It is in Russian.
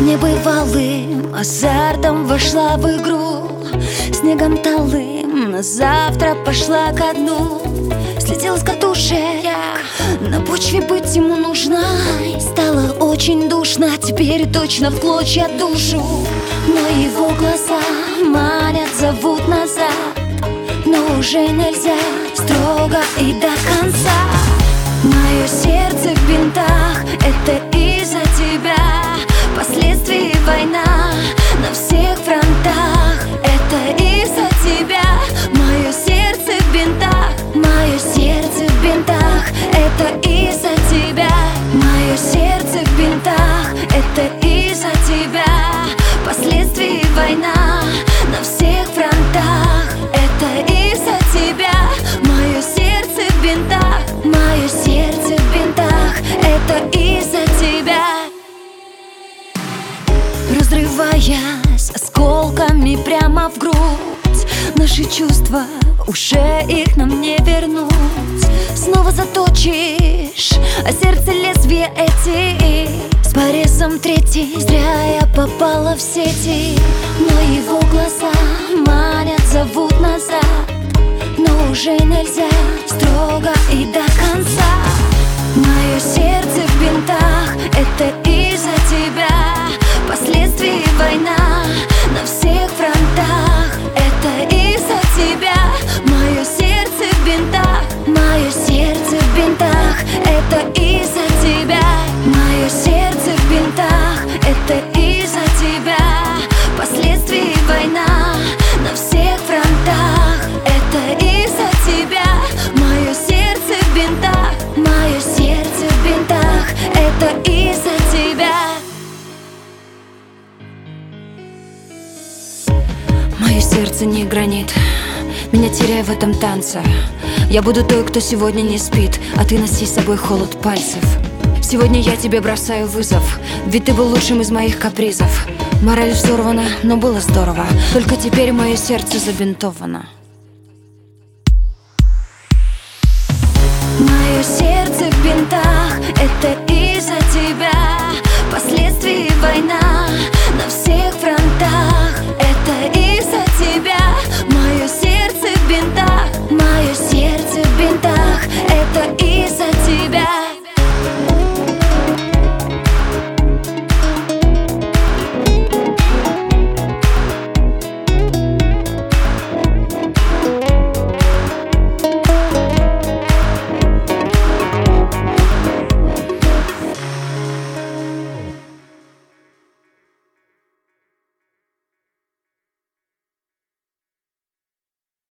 Небывалым азартом вошла в игру, снегом талым на завтра пошла ко дну. Слетела с катушек, на почве быть ему нужна. Стало очень душно, теперь точно в клочья душу. Но его глаза манят, зовут назад, но уже нельзя строго и до конца. Мое сердце в бинтах, это из-за тебя. Последствия война на всех фронтах, это из-за тебя. Мое сердце в бинтах, мое сердце в бинтах, это из-за тебя. Мое сердце в бинтах, это из-за тебя. Последствия война на всех фронтах, это из-за тебя. Мое сердце в бинтах, мое сердце в бинтах, это из-за тебя. Разрываясь осколками прямо в грудь, наши чувства уже их нам не вернуть. Снова заточишь, а сердце лезвие эти с порезом третий. Зря я попала в сети, но его глаза манят, зовут назад, но уже нельзя строго и до конца. Мое сердце в бинтах, это из-за тебя. Последствия война на всех фронтах, это из-за тебя. Мое сердце в бинтах, мое сердце в бинтах, это из-за тебя. Мое сердце в бинтах, это из-за тебя. Последствия война на всех фронтах, это из-за тебя. Мое сердце в бинтах, мое сердце в бинтах, это из-за тебя. Мое сердце не гранит, меня теряй в этом танце. Я буду той, кто сегодня не спит, а ты носи с собой холод пальцев. Сегодня я тебе бросаю вызов, ведь ты был лучшим из моих капризов. Мораль взорвана, но было здорово, только теперь мое сердце забинтовано. Мое сердце в бинтах, это из-за тебя. Последствия война